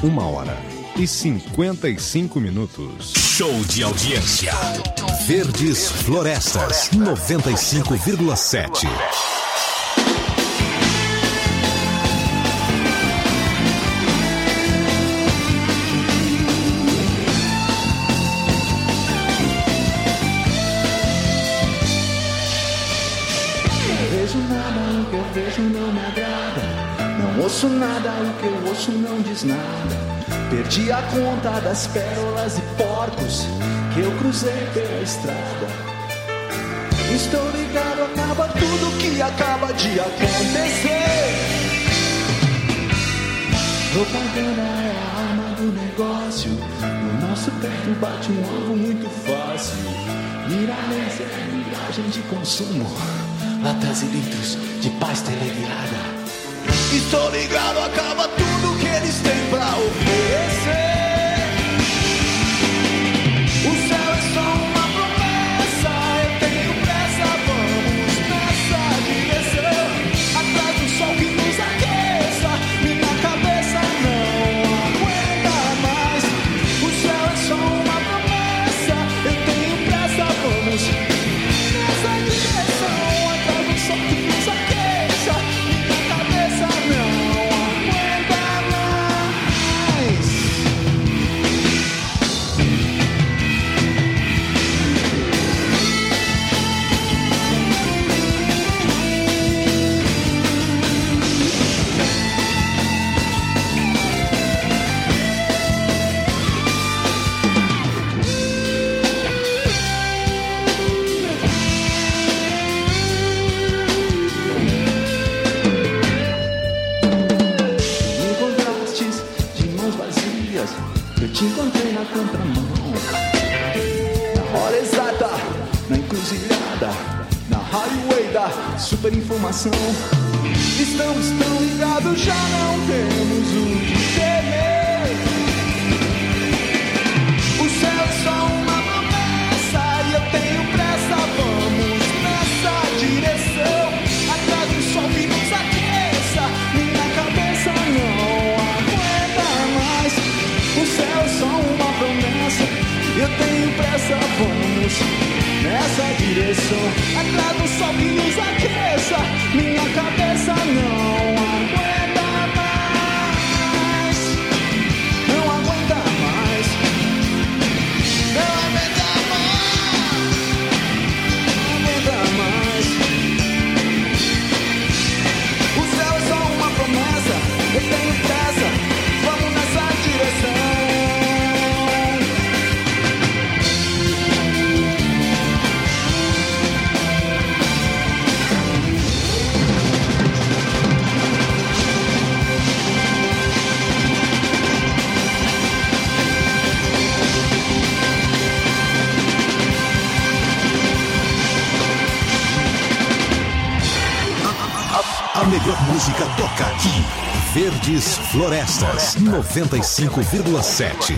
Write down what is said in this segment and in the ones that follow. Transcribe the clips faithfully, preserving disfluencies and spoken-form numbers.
Uma hora e cinquenta e cinco minutos. Show de audiência. Verdes Florestas, noventa e cinco vírgula sete. Vejo não me agrada, não ouço nada, o que eu ouço não diz nada. Perdi a conta das pérolas e porcos que eu cruzei pela estrada. Estou ligado, acaba tudo que acaba de acontecer. Propaganda é a arma do negócio. No nosso peito bate um alvo muito fácil. Miramês é miragem de consumo. Latas e litros de paz teleguiada. Estou ligado, acaba tudo que eles têm pra oferecer. O céu é só uma promessa. Eu tenho pressa, vamos nessa direção. Atrás do sol que nos aqueça. Minha cabeça não aguenta mais. O céu é só uma promessa. Eu tenho pressa, vamos nessa direção. Só que nos aqueça, minha cabeça não aguenta mais. Eu te encontrei na contramão, na hora exata, na encruzilhada, na highway da superinformação. Estamos tão ligados, já não temos o que temer. O céu é só uma promessa e eu tenho pressa, vamos nessa direção. Atrás do sol que nos aqueça, minha cabeça não aguenta mais. O céu é só uma promessa, eu tenho pressa, vamos nessa direção. Atrás do sol que nos aqueça, minha cabeça não aguenta mais. Não aguenta mais. Não aguenta mais. Não aguenta mais. O céu é só uma promessa, eu tenho pressa, vamos nessa direção. A melhor música toca aqui. Verdes Florestas, noventa e cinco vírgula sete.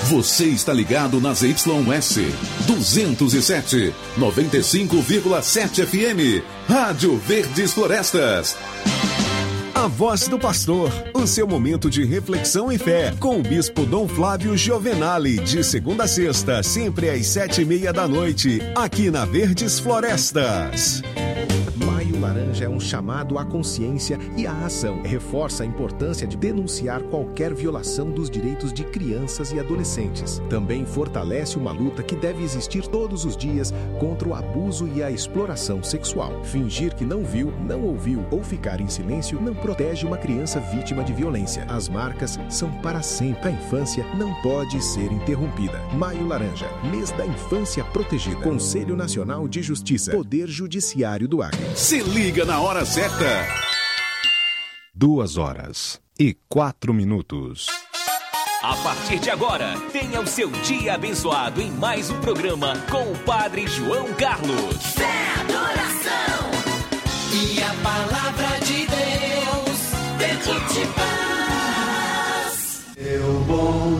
Você está ligado nas Y S duzentos e sete, noventa e cinco vírgula sete F M, Rádio Verdes Florestas. A Voz do Pastor, o seu momento de reflexão e fé, com o Bispo Dom Flávio Giovenali, de segunda a sexta, sempre às sete e meia da noite, aqui na Verdes Florestas. Maio Laranja é um chamado à consciência e à ação. Reforça a importância de denunciar qualquer violação dos direitos de crianças e adolescentes. Também fortalece uma luta que deve existir todos os dias contra o abuso e a exploração sexual. Fingir que não viu, não ouviu ou ficar em silêncio não protege uma criança vítima de violência. As marcas são para sempre. A infância não pode ser interrompida. Maio Laranja, mês da infância protegida. Conselho Nacional de Justiça. Poder Judiciário do Acre. Se liga na hora certa. Duas horas e quatro minutos. A partir de agora, tenha o seu dia abençoado em mais um programa com o Padre João Carlos. Fé, adoração e a palavra de Deus dentro de paz. Meu bom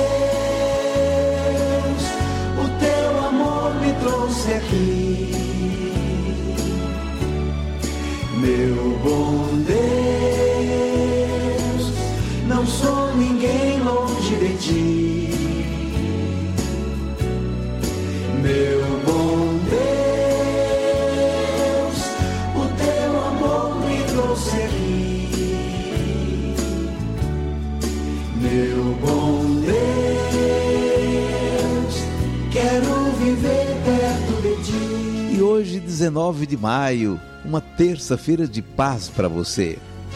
Deus, o teu amor me trouxe aqui. Meu bom Deus, não sou ninguém longe de ti. Meu bom Deus, o teu amor me trouxe aqui. Meu bom Deus, quero viver perto de ti. E hoje, dezenove de maio, uma terça-feira de paz para você.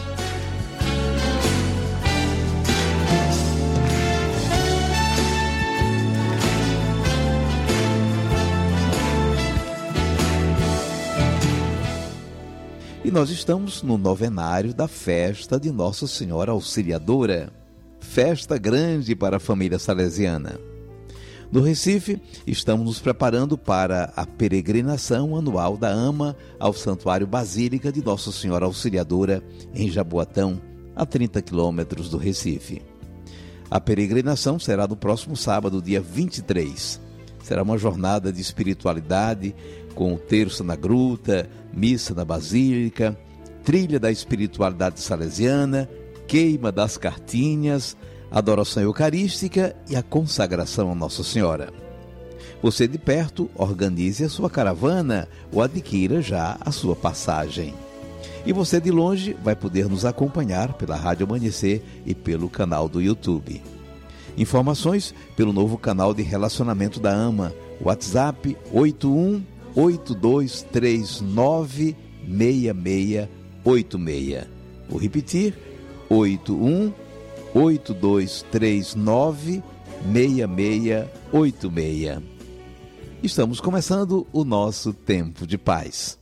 E nós estamos no novenário da festa de Nossa Senhora Auxiliadora, festa grande para a família salesiana. No Recife, estamos nos preparando para a peregrinação anual da AMA ao Santuário Basílica de Nossa Senhora Auxiliadora, em Jaboatão, a trinta quilômetros do Recife. A peregrinação será no próximo sábado, dia vinte e três. Será uma jornada de espiritualidade, com o terço na gruta, missa na Basílica, trilha da espiritualidade salesiana, queima das cartinhas, adoração eucarística e a consagração a Nossa Senhora. Você de perto, organize a sua caravana ou adquira já a sua passagem. E você de longe vai poder nos acompanhar pela Rádio Amanhecer e pelo canal do YouTube. Informações pelo novo canal de relacionamento da AMA, WhatsApp oito um oito dois três nove seis seis oito seis. Vou repetir, oito um oito dois três nove seis seis oito seis. Estamos começando o nosso tempo de paz.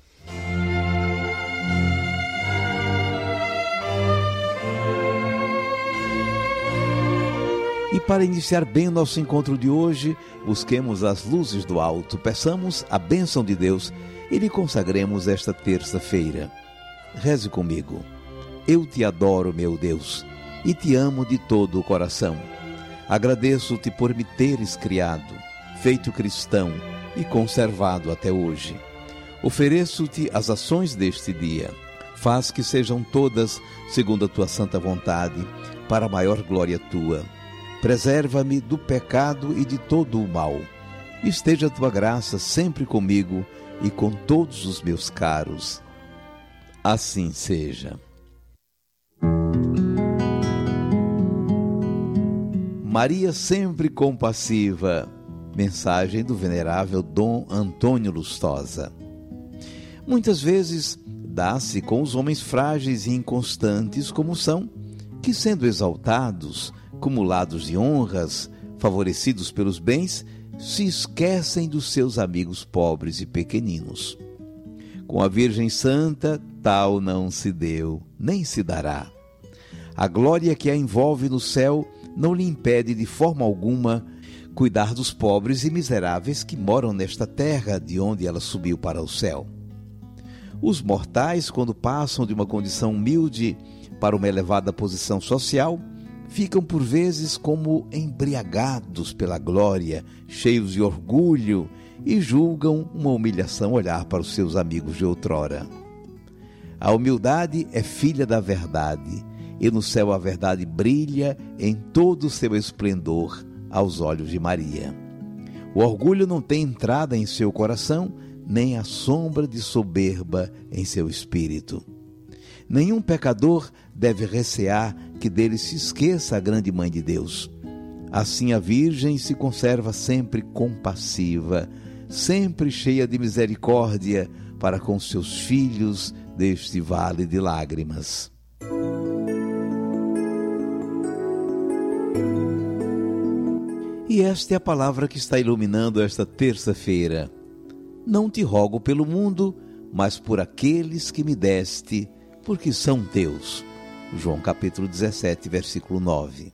E para iniciar bem o nosso encontro de hoje, busquemos as luzes do alto, peçamos a bênção de Deus e lhe consagremos esta terça-feira. Reze comigo. Eu te adoro, meu Deus, e te amo de todo o coração. Agradeço-te por me teres criado, feito cristão e conservado até hoje. Ofereço-te as ações deste dia. Faz que sejam todas segundo a tua santa vontade, para a maior glória tua. Preserva-me do pecado e de todo o mal. Esteja a tua graça sempre comigo e com todos os meus caros. Assim seja. Maria sempre compassiva. Mensagem do venerável Dom Antônio Lustosa. Muitas vezes dá-se com os homens frágeis e inconstantes como são, que sendo exaltados, cumulados de honras, favorecidos pelos bens, se esquecem dos seus amigos pobres e pequeninos. Com a Virgem Santa, tal não se deu, nem se dará. A glória que a envolve no céu não lhe impede de forma alguma cuidar dos pobres e miseráveis que moram nesta terra de onde ela subiu para o céu. Os mortais, quando passam de uma condição humilde para uma elevada posição social, ficam por vezes como embriagados pela glória, cheios de orgulho, e julgam uma humilhação olhar para os seus amigos de outrora. A humildade é filha da verdade, e no céu a verdade brilha em todo o seu esplendor aos olhos de Maria. O orgulho não tem entrada em seu coração, nem a sombra de soberba em seu espírito. Nenhum pecador deve recear que dele se esqueça a grande Mãe de Deus. Assim a Virgem se conserva sempre compassiva, sempre cheia de misericórdia para com seus filhos deste vale de lágrimas. E esta é a palavra que está iluminando esta terça-feira. Não te rogo pelo mundo, mas por aqueles que me deste, porque são teus. João capítulo dezessete, versículo nove.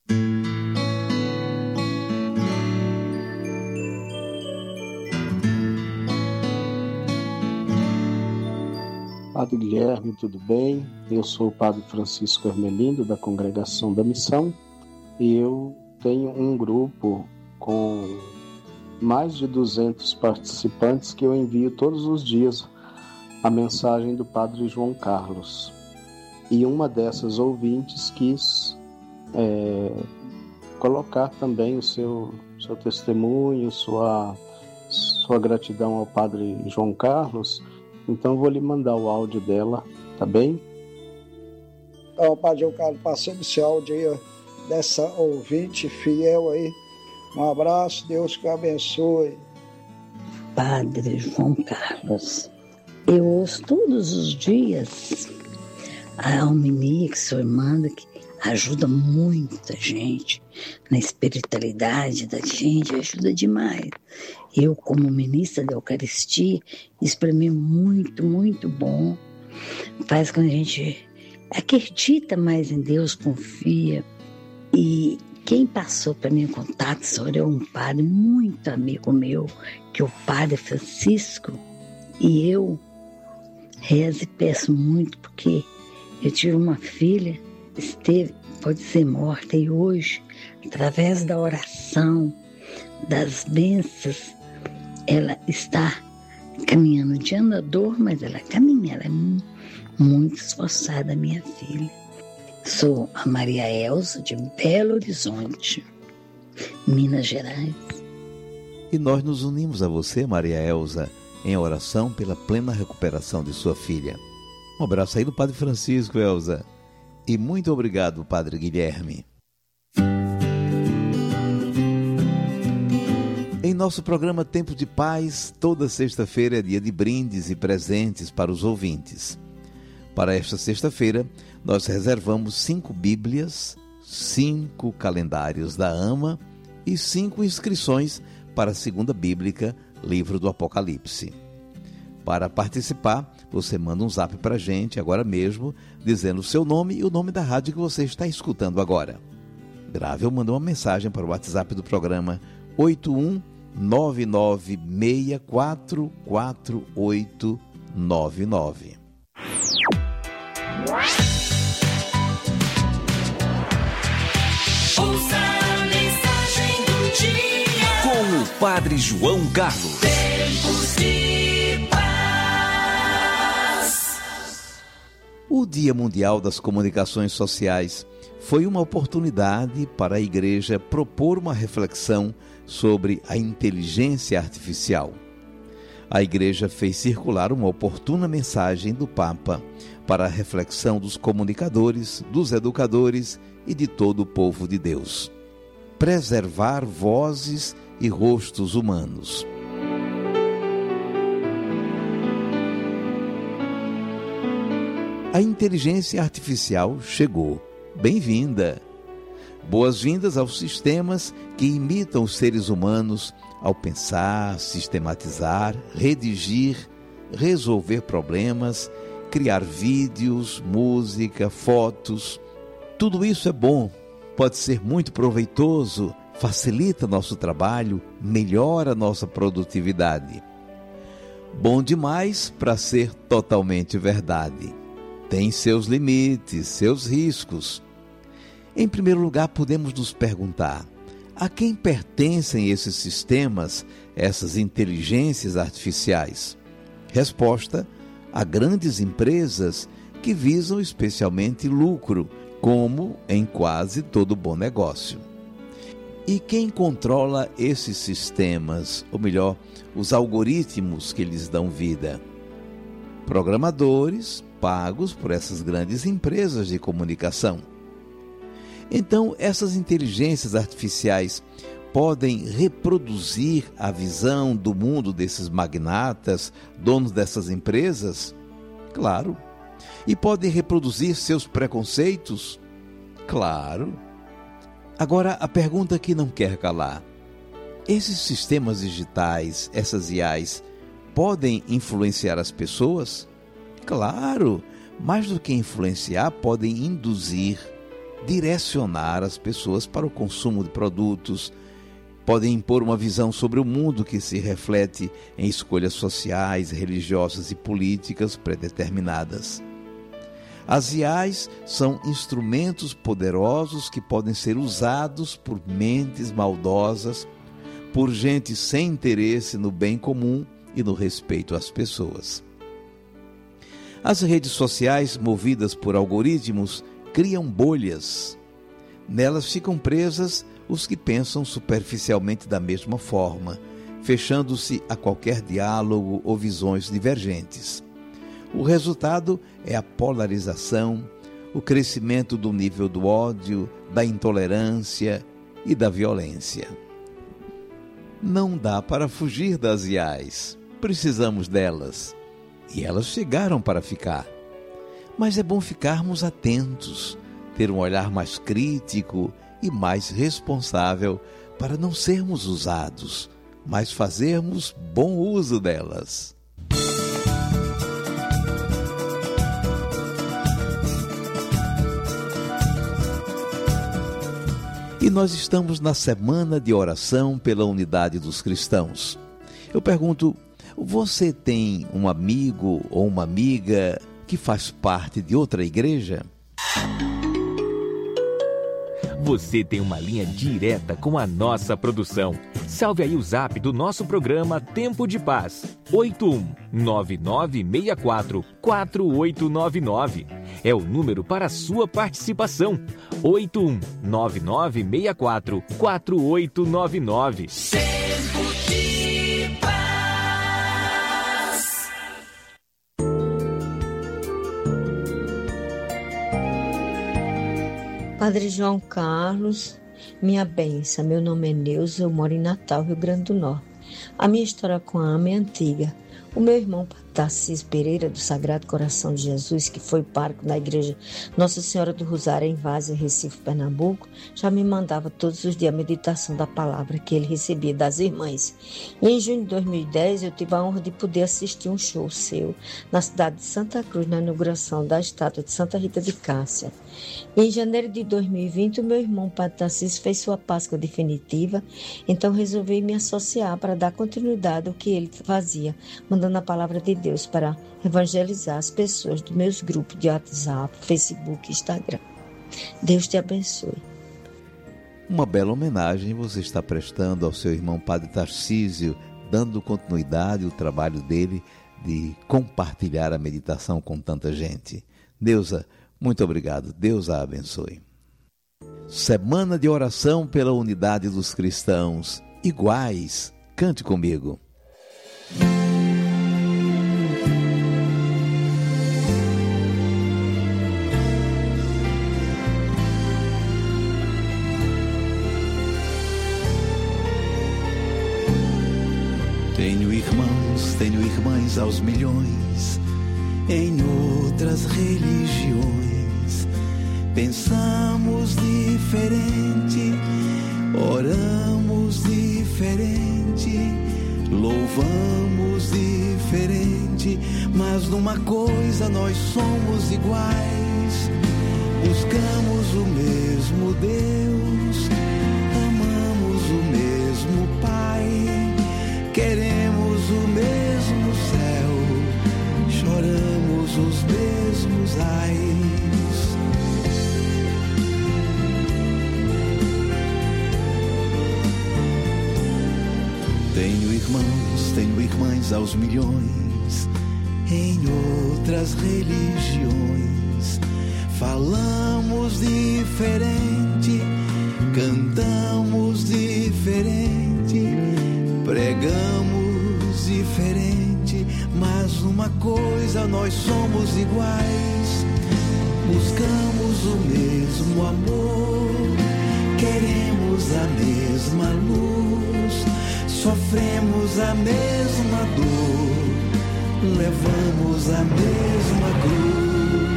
Padre Guilherme, tudo bem? Eu sou o Padre Francisco Hermelindo, da Congregação da Missão, e eu tenho um grupo com mais de duzentos participantes que eu envio todos os dias a mensagem do Padre João Carlos. E uma dessas ouvintes quis é, colocar também o seu, seu testemunho, sua, sua gratidão ao Padre João Carlos. Então vou lhe mandar o áudio dela, tá bem? Então, Padre João Carlos, passando esse áudio aí, ó, dessa ouvinte fiel aí. Um abraço, Deus que abençoe. Padre João Carlos, eu ouço todos os dias a alminia que o senhor manda, que ajuda muita gente na espiritualidade da gente, ajuda demais. Eu, como ministra da Eucaristia, isso para mim é muito, muito bom. Faz com que a gente acredita mais em Deus, confia. E quem passou para mim o contato, senhor, é um padre muito amigo meu, que é o Padre Francisco. E eu rezo e peço muito, porque eu tive uma filha, esteve, pode ser morta, e hoje, através da oração, das bênçãos, ela está caminhando de andador, mas ela caminha, ela é muito esforçada, minha filha. Sou a Maria Elza, de Belo Horizonte, Minas Gerais. E nós nos unimos a você, Maria Elza, em oração pela plena recuperação de sua filha. Um abraço aí do Padre Francisco, Elza. E muito obrigado, Padre Guilherme. Em nosso programa Tempo de Paz, toda sexta-feira é dia de brindes e presentes para os ouvintes. Para esta sexta-feira, nós reservamos cinco Bíblias, cinco calendários da AMA e cinco inscrições para a Segunda Bíblica, livro do Apocalipse. Para participar, você manda um zap para a gente agora mesmo, dizendo o seu nome e o nome da rádio que você está escutando agora. Grave ou manda uma mensagem para o WhatsApp do programa oito um nove nove seis quatro quatro oito nove nove. Ouça a mensagem do dia com o Padre João Carlos. Tempos de paz. O Dia Mundial das Comunicações Sociais foi uma oportunidade para a Igreja propor uma reflexão sobre a inteligência artificial. A Igreja fez circular uma oportuna mensagem do Papa para a reflexão dos comunicadores, dos educadores e de todo o povo de Deus. Preservar vozes e rostos humanos. A inteligência artificial chegou. Bem-vinda! Boas-vindas aos sistemas que imitam os seres humanos ao pensar, sistematizar, redigir, resolver problemas, criar vídeos, música, fotos. Tudo isso é bom, pode ser muito proveitoso, facilita nosso trabalho, melhora nossa produtividade. Bom demais para ser totalmente verdade. Tem seus limites, seus riscos. Em primeiro lugar, podemos nos perguntar: a quem pertencem esses sistemas, essas inteligências artificiais? Resposta: a grandes empresas que visam especialmente lucro, como em quase todo bom negócio. E quem controla esses sistemas, ou melhor, os algoritmos que lhes dão vida? Programadores pagos por essas grandes empresas de comunicação. Então, essas inteligências artificiais podem reproduzir a visão do mundo desses magnatas, donos dessas empresas? Claro. E podem reproduzir seus preconceitos? Claro. Agora, a pergunta que não quer calar: esses sistemas digitais, essas I As, podem influenciar as pessoas? Claro. Mais do que influenciar, podem induzir, direcionar as pessoas para o consumo de produtos, podem impor uma visão sobre o mundo que se reflete em escolhas sociais, religiosas e políticas predeterminadas. As I As são instrumentos poderosos que podem ser usados por mentes maldosas, por gente sem interesse no bem comum e no respeito às pessoas. As redes sociais, movidas por algoritmos, criam bolhas. Nelas ficam presas os que pensam superficialmente da mesma forma, fechando-se a qualquer diálogo ou visões divergentes. O resultado é a polarização, o crescimento do nível do ódio, da intolerância e da violência. Não dá para fugir das I As. Precisamos delas. E elas chegaram para ficar. Mas é bom ficarmos atentos, ter um olhar mais crítico e mais responsável para não sermos usados, mas fazermos bom uso delas. E nós estamos na semana de oração pela unidade dos cristãos. Eu pergunto, você tem um amigo ou uma amiga que faz parte de outra igreja? Você tem uma linha direta com a nossa produção. Salve aí o zap do nosso programa Tempo de Paz. oito um nove nove seis quatro quatro oito nove nove. É o número para a sua participação. oito um nove nove seis quatro quatro oito nove nove. Tempo de Paz. Padre João Carlos, minha bênção, meu nome é Neuza, eu moro em Natal, Rio Grande do Norte. A minha história com a AME é antiga. O meu irmão Tarcísio Pereira, do Sagrado Coração de Jesus, que foi pároco da igreja Nossa Senhora do Rosário em Várzea, Recife, Pernambuco, já me mandava todos os dias a meditação da palavra que ele recebia das irmãs. E em junho de dois mil e dez eu tive a honra de poder assistir um show seu na cidade de Santa Cruz, na inauguração da estátua de Santa Rita de Cássia. E em janeiro de dois mil e vinte, o meu irmão Padre Tarcísio fez sua Páscoa definitiva, então resolvi me associar para dar continuidade ao que ele fazia, mandando a palavra de Deus para evangelizar as pessoas dos meus grupos de WhatsApp, Facebook e Instagram. Deus te abençoe. Uma bela homenagem você está prestando ao seu irmão Padre Tarcísio, dando continuidade ao trabalho dele de compartilhar a meditação com tanta gente. Neuza, muito obrigado. Deus a abençoe. Semana de oração pela unidade dos cristãos. Iguais. Cante comigo. Tenho irmãos, tenho irmãs aos milhões, em outras religiões. Pensamos diferente, oramos diferente, louvamos diferente, mas numa coisa nós somos iguais. Buscamos o mesmo Deus, amamos o mesmo Pai, queremos o mesmo céu, choramos os mesmos ais. irmãos, tenho irmãs aos milhões, em outras religiões. Falamos diferente, cantamos diferente, pregamos diferente, mas uma coisa nós somos iguais. Buscamos o mesmo amor, queremos a mesma luz, sofremos a mesma dor, levamos a mesma cruz.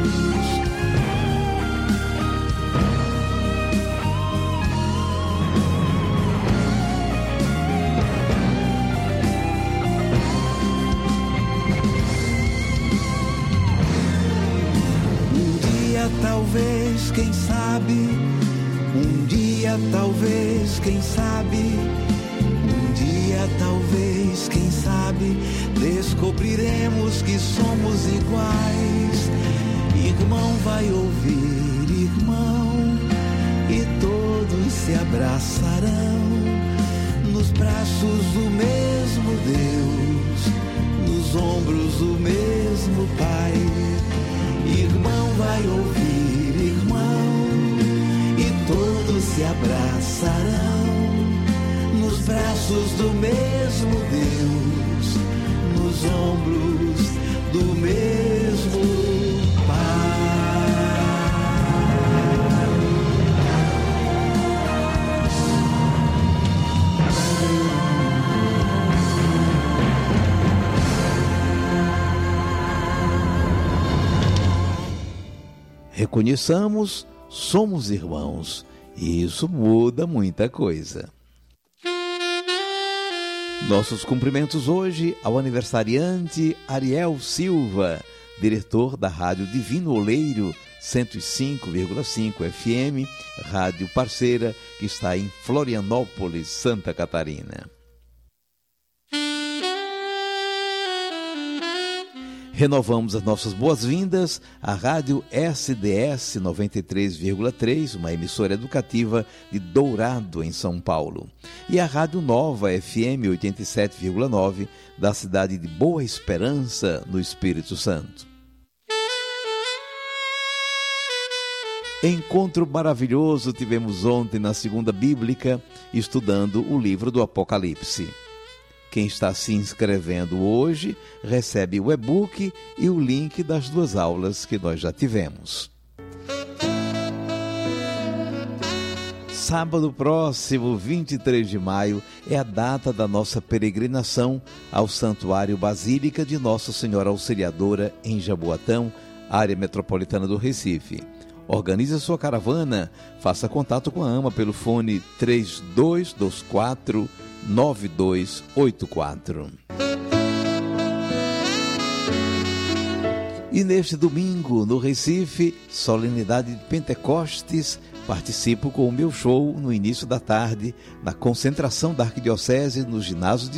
Talvez, quem sabe, um dia talvez, quem sabe, um dia talvez, quem sabe, descobriremos que somos iguais. Irmão vai ouvir irmão, e todos se abraçarão, nos braços do mesmo Deus, nos ombros do mesmo Pai. Irmão vai ouvir irmão, e todos se abraçarão, nos braços do mesmo Deus, nos ombros do mesmo Pai. Reconheçamos, somos irmãos, e isso muda muita coisa. Nossos cumprimentos hoje ao aniversariante Ariel Silva, diretor da Rádio Divino Oleiro cento e cinco vírgula cinco F M, rádio parceira que está em Florianópolis, Santa Catarina. Renovamos as nossas boas-vindas à Rádio S D S noventa e três vírgula três, uma emissora educativa de Dourado, em São Paulo, e à Rádio Nova F M oitenta e sete vírgula nove, da cidade de Boa Esperança, no Espírito Santo. Encontro maravilhoso tivemos ontem na Segunda Bíblica, estudando o livro do Apocalipse. Quem está se inscrevendo hoje recebe o e-book e o link das duas aulas que nós já tivemos. Sábado próximo, vinte e três de maio, é a data da nossa peregrinação ao Santuário Basílica de Nossa Senhora Auxiliadora, em Jaboatão, área metropolitana do Recife. Organize a sua caravana, faça contato com a AMA pelo fone três dois dois quatro nove dois oito quatro. E neste domingo, no Recife, solenidade de Pentecostes, participo com o meu show no início da tarde, na concentração da Arquidiocese no ginásio de